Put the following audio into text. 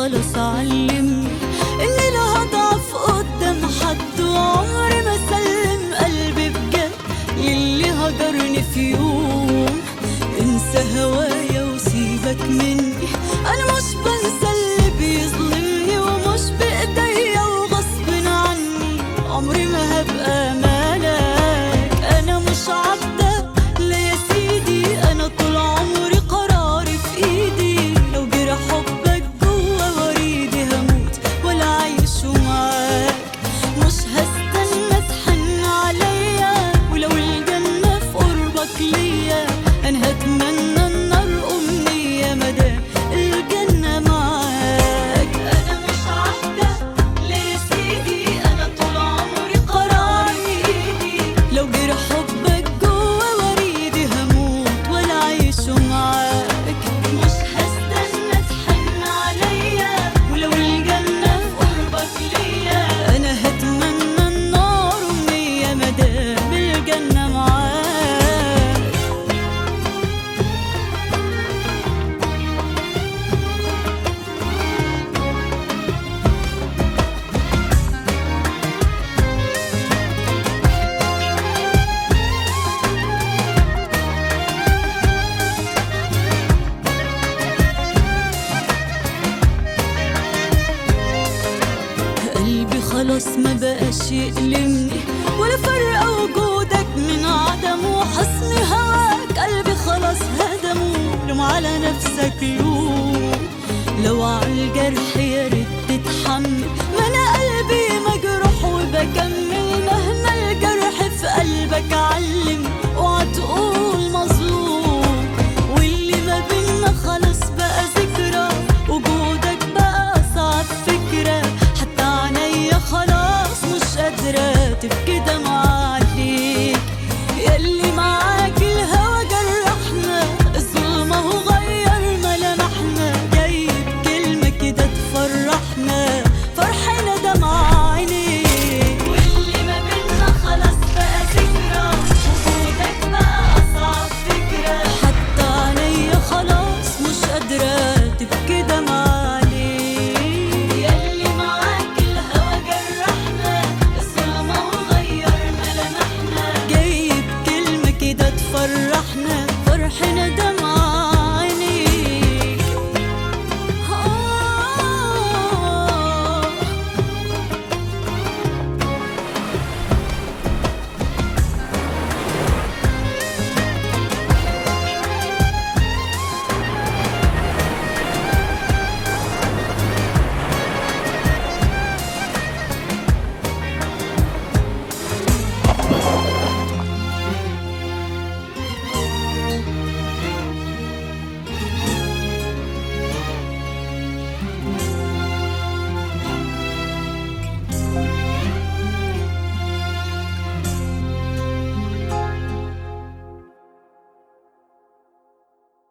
خلاص علمني إني لا هضعف قدام حد، وعمري ما سلم قلبي بجد للي هجرني في يوم. انسى هوايا وسيبك مني، أنا مش بنسى اللي بيظلمني، ومش بإيديا وغصب عني عمري ما هبقى مالك. أنا مش عبدك لا يا سيدي، أنا طول عمري قراري في إيدي، لو جرى حبك جوا وريدي هموت ولا أعيش معاك. مش هستنى تحن عليا، ولو الجنة في قربك ليا أنا هتمنى النار أمنية مدام الجنة معاك. أنا مش عبدك لا يا سيدي، أنا طول عمري قراري في إيدي، لو جرى حبك جوا وريدي هموت ولا أعيش معاك. مش هستنى تحن عليا، ولو الجنة في قربك ليا أنا هتمنى النار أمنية مدام الجنة معاك. قلبي خلاص ما بقاش يألمني، ولا فرق وجودك من عدمه، حصن هواك قلبي خلاص هدمه. لوم على نفسك لوم، لو عالجرح يا ريت تتحمل، ما انا قلبي مجروح وبكمل، مهما الجرح في قلبك علم